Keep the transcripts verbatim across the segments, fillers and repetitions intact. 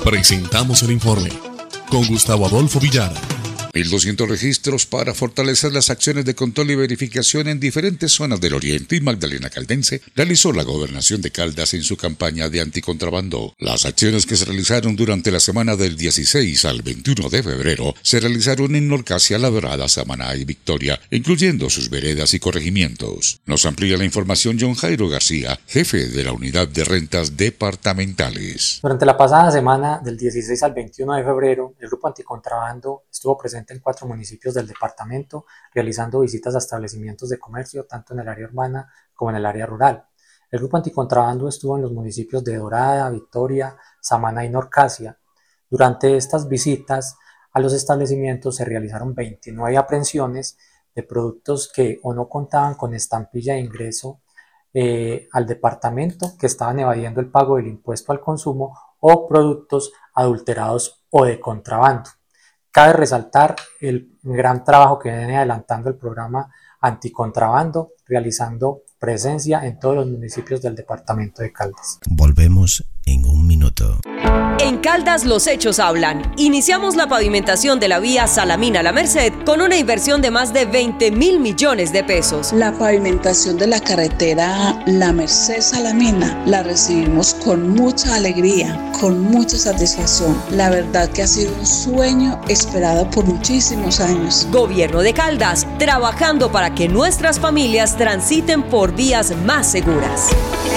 Presentamos el informe con Gustavo Adolfo Villara. mil doscientos registros para fortalecer las acciones de control y verificación en diferentes zonas del Oriente y Magdalena Caldense realizó la Gobernación de Caldas en su campaña de anticontrabando. Las acciones que se realizaron durante la semana del dieciséis al veintiuno de febrero se realizaron en Norcasia, La Dorada, Samaná y Victoria, incluyendo sus veredas y corregimientos. Nos amplía la información John Jairo García, jefe de la Unidad de Rentas Departamentales. Durante la pasada semana del dieciséis al veintiuno de febrero, el Grupo Anticontrabando estuvo presente en cuatro municipios del departamento, realizando visitas a establecimientos de comercio tanto en el área urbana como en el área rural. El Grupo Anticontrabando estuvo en los municipios de Dorada, Victoria, Samaná y Norcasia. Durante estas visitas a los establecimientos se realizaron veintinueve aprehensiones de productos que o no contaban con estampilla de ingreso eh, al departamento, que estaban evadiendo el pago del impuesto al consumo, o productos adulterados o de contrabando. Cabe resaltar el gran trabajo que viene adelantando el programa Anticontrabando, realizando presencia en todos los municipios del departamento de Caldas. Volvemos en un minuto. En Caldas los hechos hablan. Iniciamos la pavimentación de la vía Salamina-La Merced con una inversión de más de veinte mil millones de pesos. La pavimentación de la carretera La Merced-Salamina la recibimos con mucha alegría, con mucha satisfacción. La verdad que ha sido un sueño esperado por muchísimos años. Gobierno de Caldas, trabajando para que nuestras familias transiten por vías más seguras.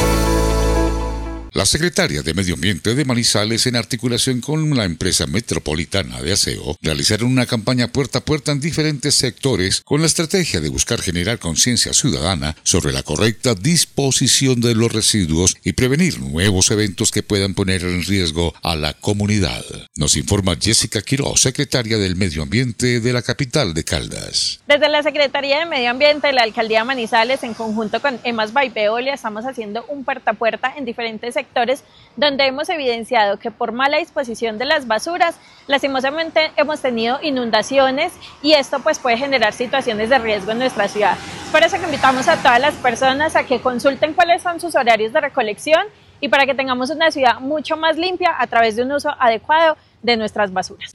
La secretaria de Medio Ambiente de Manizales, en articulación con la empresa metropolitana de aseo, realizaron una campaña puerta a puerta en diferentes sectores con la estrategia de buscar generar conciencia ciudadana sobre la correcta disposición de los residuos y prevenir nuevos eventos que puedan poner en riesgo a la comunidad. Nos informa Jessica Quiroz, secretaria del Medio Ambiente de la capital de Caldas. Desde la Secretaría de Medio Ambiente de la Alcaldía de Manizales, en conjunto con EMAS by Veolia, estamos haciendo un puerta a puerta en diferentes sectores sectores donde hemos evidenciado que por mala disposición de las basuras, lastimosamente hemos tenido inundaciones y esto pues puede generar situaciones de riesgo en nuestra ciudad. Por eso que invitamos a todas las personas a que consulten cuáles son sus horarios de recolección y para que tengamos una ciudad mucho más limpia a través de un uso adecuado de nuestras basuras.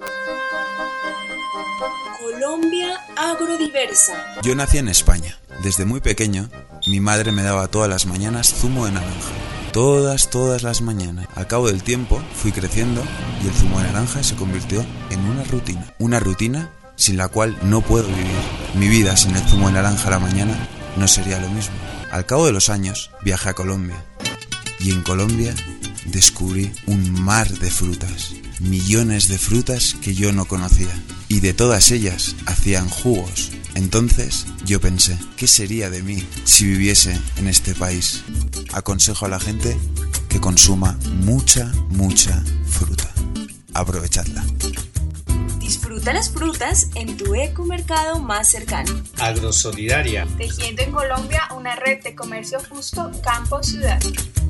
Colombia agrodiversa. Yo nací en España. Desde muy pequeño, mi madre me daba todas las mañanas zumo de naranja. Todas, todas las mañanas. Al cabo del tiempo fui creciendo y el zumo de naranja se convirtió en una rutina. Una rutina sin la cual no puedo vivir. Mi vida sin el zumo de naranja a la mañana no sería lo mismo. Al cabo de los años viajé a Colombia y en Colombia descubrí un mar de frutas. Millones de frutas que yo no conocía y de todas ellas hacían jugos. Entonces yo pensé, ¿qué sería de mí si viviese en este país? Aconsejo a la gente que consuma mucha, mucha fruta. Aprovechadla. Disfruta las frutas en tu ecomercado más cercano. Agrosolidaria. Tejiendo en Colombia una red de comercio justo campo-ciudad.